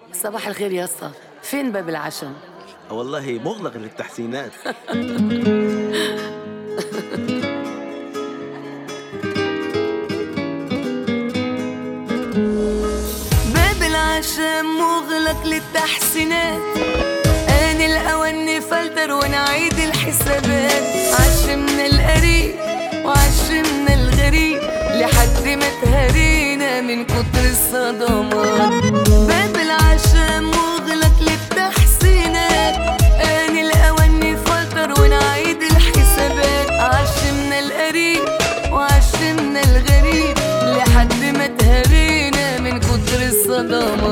صباح الخير يا اسطى، فين باب العشم؟ والله مغلق للتحسينات. باب العشم مغلق للتحسينات، آن الأوان نفلتر ونعيد الحسابات. عشمنا القريب وعشمنا الغريب لحد ما تهرينا من كتر الصدمات. باب العشم مغلق للتحسينات، آن الأوان نفلتر ونعيد الحسابات. عشمنا القريب وعشمنا الغريب لحد ما تهرينا من كتر الصدمات.